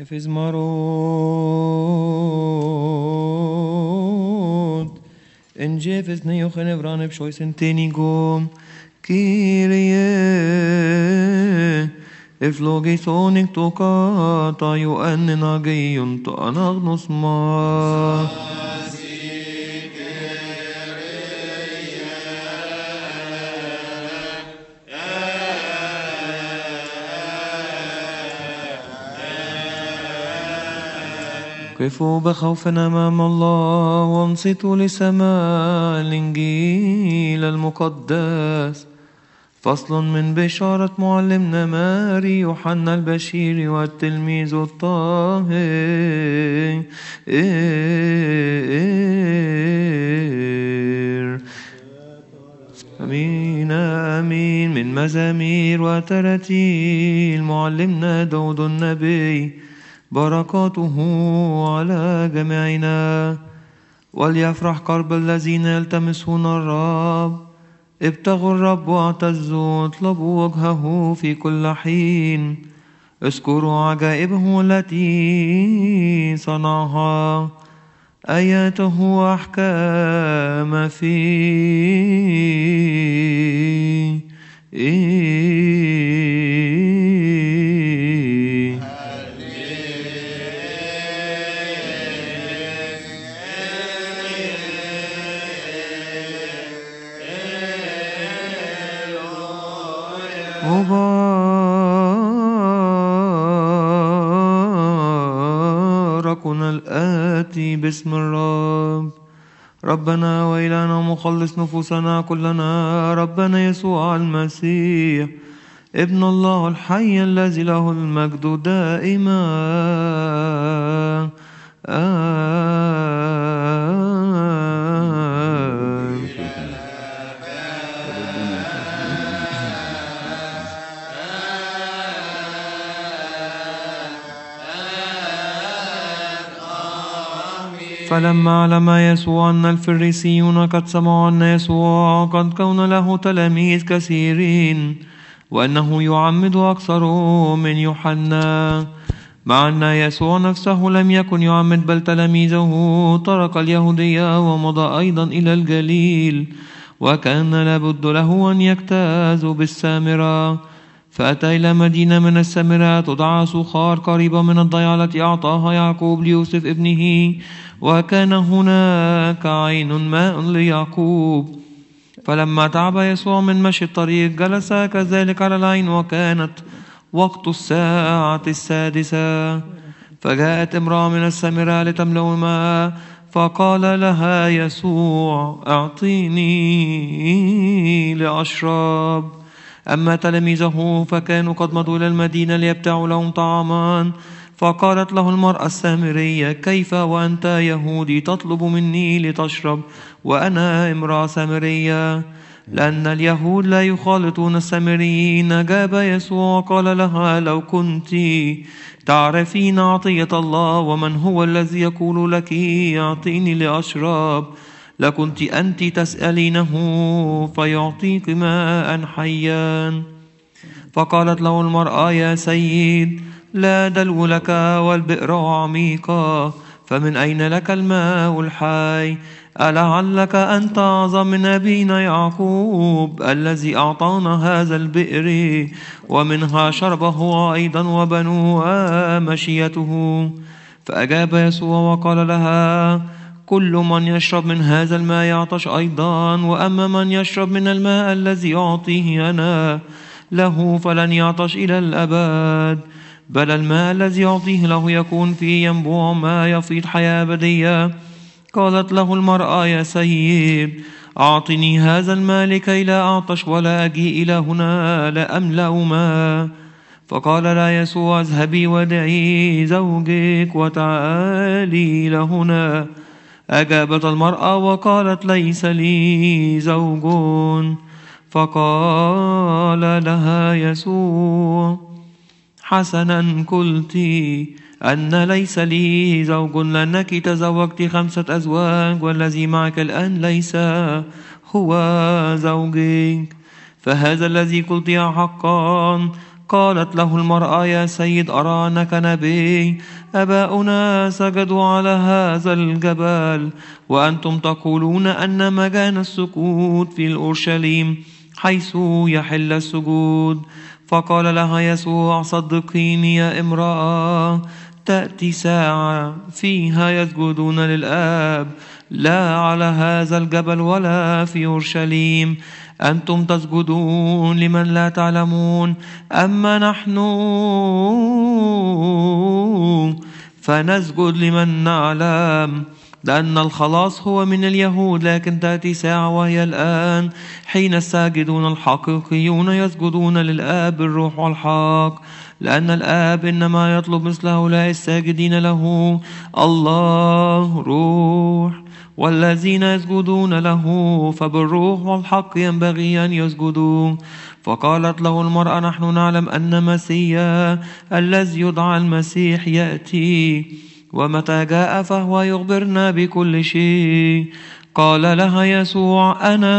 Efes marot en jefes ne yochen evran eb shoy sentenigom Kyrie efloge sonik toka ta yo annen ageion to anagnos ma قفوا بخوف أمام الله وانصتوا لسماع الإنجيل المقدس. فصل من بشارة معلمنا ماري يوحنا البشير والتلميذ الطاهر. أمين آمين. من مزامير وتراتيل معلمنا داود النبي، بركاته على جميعنا. وليفرح قلب الذين يلتمسون الرب، ابتغوا الرب واعتزوا، اطلبوا وجهه في كل حين. اذكروا عجائبه التي صنعها، آياته وأحكام فيه. مبارك الآتي باسم الرب. ربنا وإلهنا ومخلص نفوسنا كلنا، ربنا يسوع المسيح ابن الله الحي الذي له المجد دائما. فلما علم يسوع أن الفريسيون قد سمعوا أن يسوع قد كون له تلاميذ كثيرين، وأنه يعمد أكثر من يوحنا، مع أن يسوع نفسه لم يكن يعمد بل تلاميذه، ترك اليهودية ومضى أيضا إلى الجليل، وكان لابد له أن يجتاز بالسامرة. فأتى إلى مدينة من السامرة تدعى سوخار قريبة من الضيعة التي أعطاها يعقوب ليوسف ابنه، وكان هناك عين ماء ليعقوب. فلما تعب يسوع من مشي الطريق جلس كذلك على العين، وكانت وقت الساعة 6. فجاءت امرأة من السامرة لتملأ ماء، فقال لها يسوع أعطيني لأشرب. أما تلاميذه فكانوا قد مضوا إلى المدينة ليبتاعوا لهم طعاما. فقالت له المرأة السامرية كيف وأنت يهودي تطلب مني لتشرب وأنا امرأة سامرية؟ لأن اليهود لا يخالطون السامريين. أجاب يسوع قال لها لو كنت تعرفين عطية الله ومن هو الذي يقول لك أعطيني لأشرب، لكنت أنت تسألينه فيعطيك ماء حيا. فقالت له المرأة يا سيد لا دلو لك والبئر عميقة، فمن أين لك الماء الحي؟ ألعلك أنت أعظم من أبينا يعقوب الذي أعطانا هذا البئر ومنها شربه أيضا وبنوه مشيته. فأجاب يسوع وقال لها كل من يشرب من هذا الماء يعطش أيضا، وأما من يشرب من الماء الذي أعطيه أنا له فلن يعطش إلى الأبد، بل الماء الذي يعطيه له يكون فيه ينبوع ما يفيض حياة أبدية. قالت له المرأة يا سيد أعطني هذا الماء لكي لا أعطش ولا أجي إلى هنا لأملأ ماء. فقال لا يسوع اذهبي ودعي زوجك وتعالي إلى هنا. أجابت المرأة وقالت ليس لي زوج. فقال لها يسوع حسنا قلت أن ليس لي زوج، لأنك تزوجت 5 أزواج والذي معك الآن ليس هو زوجك. فهذا الذي قلت حقا قالت له المرأة: يا سيد، أرى أنك نبي. آباؤنا سجدوا على هذا الجبل، وأنتم تقولون أن مكان السجود في أورشليم حيث يحل السجود. فقال لها يسوع: صدقيني يا امرأة، تأتي ساعة فيها يسجدون للآب لا على هذا الجبل ولا في أورشليم. أنتم تسجدون لمن لا تعلمون، أما نحن فنسجد لمن نعلم، لأن الخلاص هو من اليهود. لكن تأتي ساعة وهي الآن حين الساجدون الحقيقيون يسجدون للآب بالروح والحق، لأن الآب إنما يطلب مثل هؤلاء الساجدين له. الله روح، والذين يسجدون له فبالروح والحق ينبغي أن يسجدوا. فقالت له المرأة: نحن نعلم أن مسيا الذي يدعى المسيح يأتي، ومتى جاء فهو يخبرنا بكل شيء. قال لها يسوع: أنا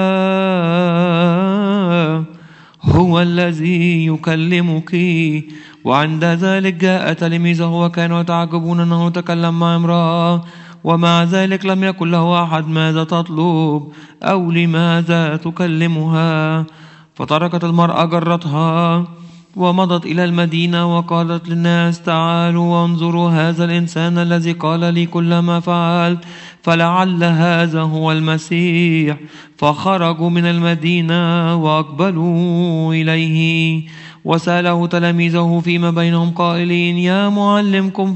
هو الذي يكلمك. وعند ذلك جاء تلاميذه وكانوا يتعجبون أنه تكلم مع امرأة، ومع ذلك لم يكن له أحد: ماذا تطلب؟ أو لماذا تكلمها؟ فتركت المرأة جرتها ومضت إلى المدينة وقالت للناس: تعالوا وانظروا هذا الإنسان الذي قال لي كل ما فعلت، فلعل هذا هو المسيح. فخرجوا من المدينة وأقبلوا إليه، وسأله تلاميذه فيما بينهم قائلين: يا معلمكم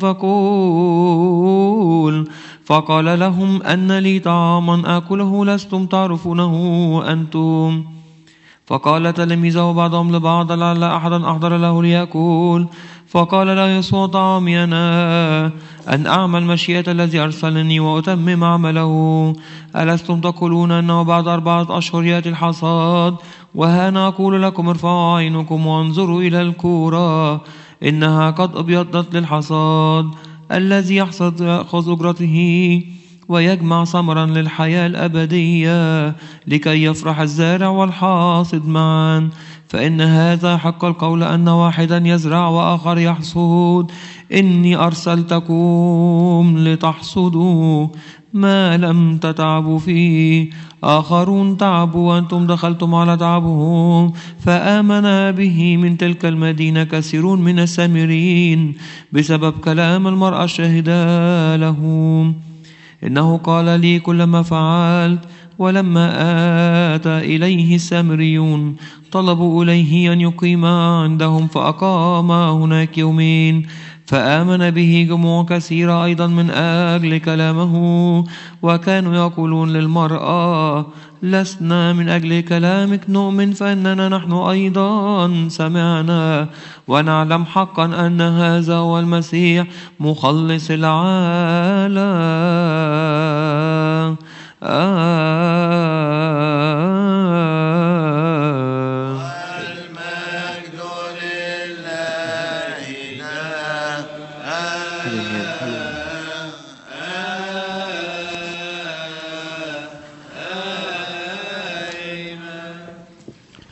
فقول. فقال لهم: أن لي طعاما آكله لستم تعرفونه أنتم. فقال تلاميذه بعضهم لبعض: لعل أحدا أحضر له ليأكل. فقال له يسوع: طعامي أنا أن أعمل مشيئة الذي أرسلني وأتمم عمله. ألستم تقولون أنه بعد 4 أشهر يأتي الحصاد؟ وها أنا أقول لكم: ارفعوا عينكم وانظروا إلى الكورة، إنها قد أبيضت للحصاد. الذي يحصد يأخذ أجرته ويجمع ثمرا للحياة الأبدية، لكي يفرح الزارع والحاصد معا. فإن هذا حق القول أن واحدا يزرع وآخر يحصد. إني أرسلتكم لتحصدوا ما لم تتعبوا فيه. آخرون تعبوا وأنتم دخلتم على تعبهم، فآمن به من تلك المدينة كثيرون من السامريين بسبب كلام المرأة الشاهدة لهم. إنه قال لي كل ما فعلت. ولما آتى إليه السامريون طلبوا إليه أن يقيم عندهم، فأقام هناك يومين. فآمن به جموع كثيرة أيضا من أجل كلامه، وكانوا يقولون للمرأة: لسنا من أجل كلامك نؤمن، فإننا نحن أيضا سمعنا ونعلم حقا أن هذا هو المسيح مخلص العالم. والمجد لله.